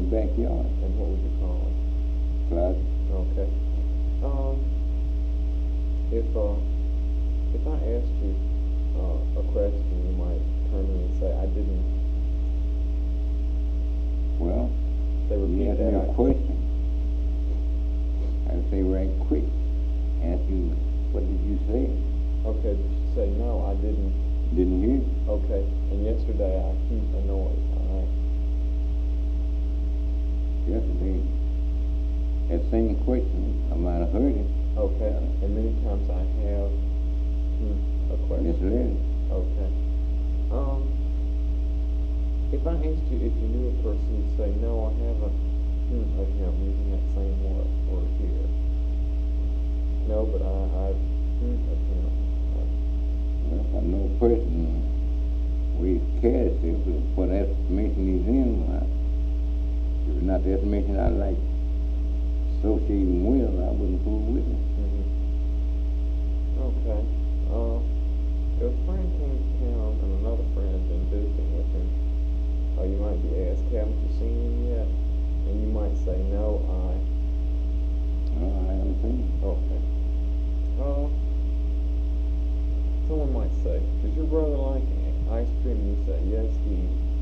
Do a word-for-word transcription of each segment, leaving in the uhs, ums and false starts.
backyard. And what would you call it? Closet. Okay. Um, if, uh, if I asked you, uh, a question, you might turn to me and say, I didn't, Well, they you repeat asked that. me I- a question. I'd say right quick. Ask you, what did you say? Okay, but you say, no, I didn't. Didn't hear? Okay, and yesterday I heard a noise, all right? Yesterday, that same question, I might have heard it. Okay, and many times I have hmm, a question. Misled it. Okay. Um, if I asked you if you knew a person, you'd say, no, I haven't hmm, of him, using that same word, word here. No, but I, I've hmm, of him. Well, if I know a person, we cares it, but what estimation he's in, I, if it's not the estimation I like associating with, I wouldn't fool with him. Mm-hmm. Okay. Uh, if a friend came to town and another friend had been visiting with him, uh, you might be asked, haven't you seen him yet? And you might say, no, I... No, I haven't seen him. Okay. Uh, someone might say, does your brother like ice cream? And you say, yes, he...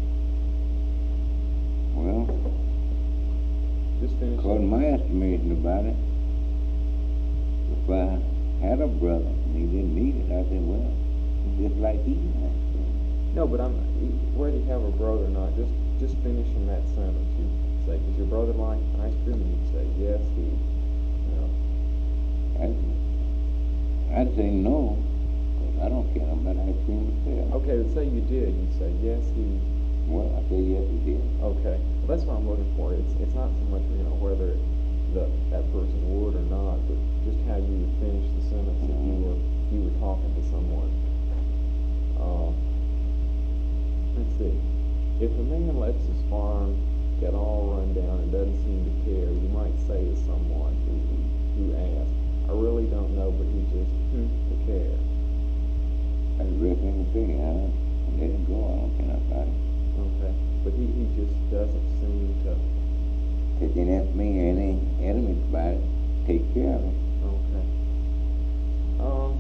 Well, Just finish according to it. my estimation about it, if I had a brother and he didn't need it, I said, well, he just like eating ice cream. No, but I'm whether you have a brother or not, just just finishing that sentence. You say, does your brother like ice cream? And you say, yes, he... You know. I'd, I'd say no, because I don't care about ice cream myself. Okay, let's say you did. You say, yes, he... Well, I say yes, he did. Okay, well, that's what I'm looking for. It's it's not so much, you know, whether the that person would or not, but just how you would finish the sentence if you were you were talking to someone. Uh, let's see. If a man lets his farm get all run down and doesn't seem to care, you might say to someone who who asked, "I really don't know, but he just hmm, to care." That's the best thing to say, huh? Let it go, I don't care about it. Okay, but he he just doesn't seem to. If you ask me any adamant about it, take care of it. Okay. Um.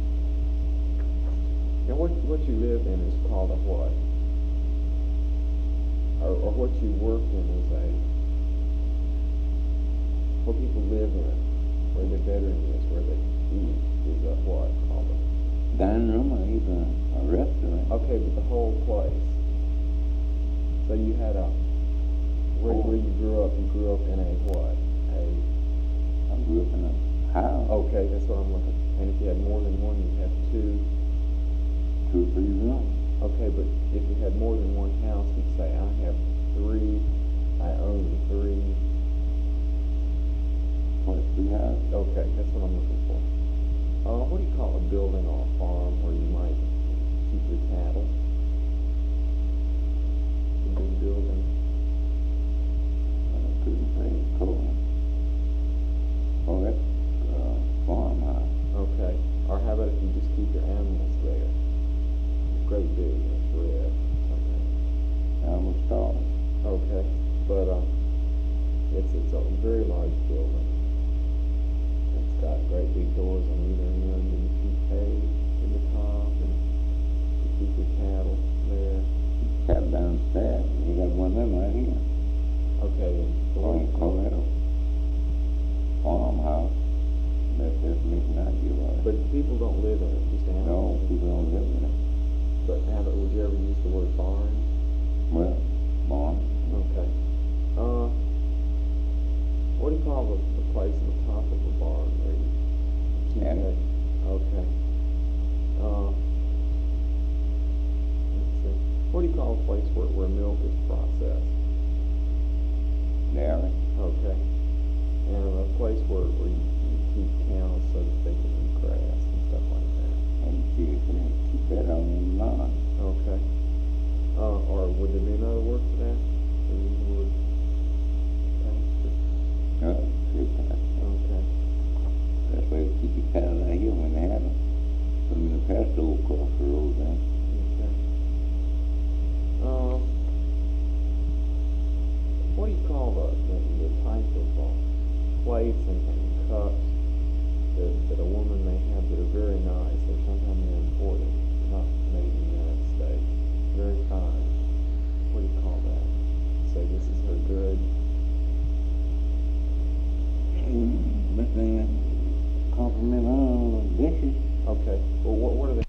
Now, what what you live in is called a what? Or, or what you work in is a what people live in, where their bedroom is, where they eat, is a what called a. Dining room or even a restaurant. Okay, but the whole place. So you had a where Oh. where you grew up. You grew up in a what? A I grew up in a house, okay, that's what I'm looking. And if you had more than one, you'd have two. two or three rooms. Okay, but if you had more than one house, you'd say, I have three, I own three. What, three houses? Okay, that's what I'm looking for. Uh, what do you call a building or a farm where you might keep your cattle? A big building. I couldn't say it's cold. Oh, that's uh, farmhouse. Okay. Or how about if you just keep your animals there? Great big, it's red, something. Animal stall. Okay, but uh, it's it's a very large building. It's got great big doors on either end, and you keep hay in the top, and you keep your cattle there. Cattle downstairs. You got one of them right here. Okay, and so Oh, what do you you call that a farmhouse? That's the definition I give of it. But people don't live in it, just No, animals. people don't live in it. But have it, would you ever use the word barn? Well, barn. Okay. Uh, what do you call the, the place on the top of a barn where you keep Attic. hay? Okay. Uh, let's see. What do you call a place where, where milk is processed? Dairy. Okay. And a place where, where you, you keep cows so that they can eat grass and stuff like that. And you can keep that on the lawn. Okay. Uh, or would there be another word for that? Or you would pasture? Oh, good pasture. Okay. That's why you keep your cattle out here when they have them. Put them in the pasture over across the road then. Okay. Um, what do you call plates and, and cups that, that a woman may have that are very nice. They're sometimes they're imported, not made in the United States. Very fine. What do you call that? Say this is her good. But then compliment on the dishes. Okay. Well, what, what are the